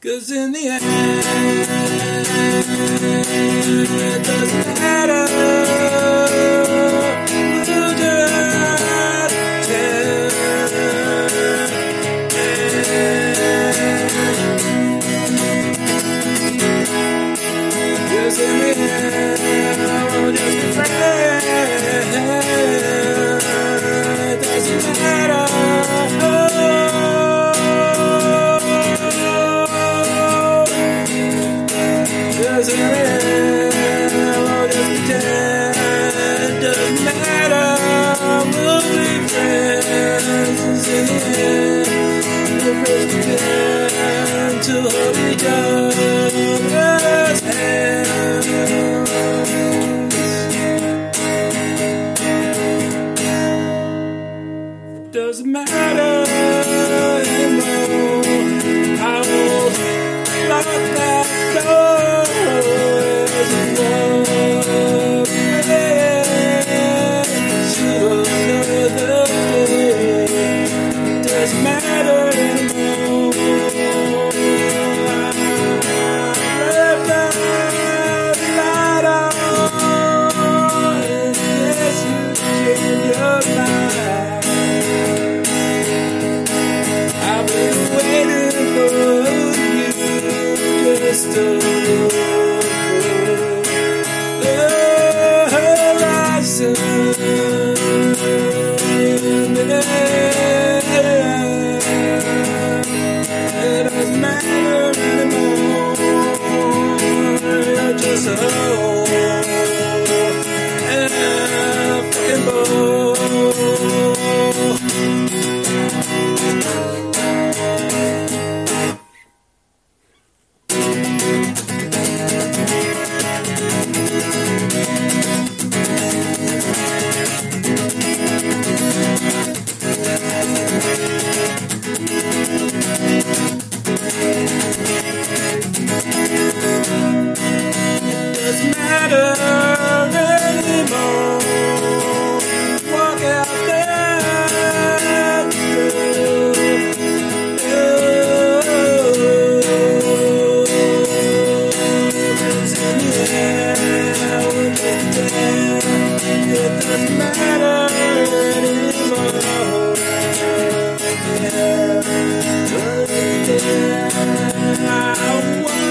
'Cause in the end, it doesn't matter. We'll just pretend. 'Cause in the end, we'll just be friends. It doesn't matter. Cause in the end, we'll just pretend. Doesn't matter, we'll be friends. In the end, we'll just pretend to hold each other's hands. Doesn't matter anymore. I will lock that door. Doesn't matter anymore. Left the light on, and yes, you changed your mind. I've been waiting for you just to it doesn't matter anymore. You're just a fucking bore. Doesn't matter anymore. Walk out there. Cause in the end, we're just dead. It doesn't matter anymore. Yeah.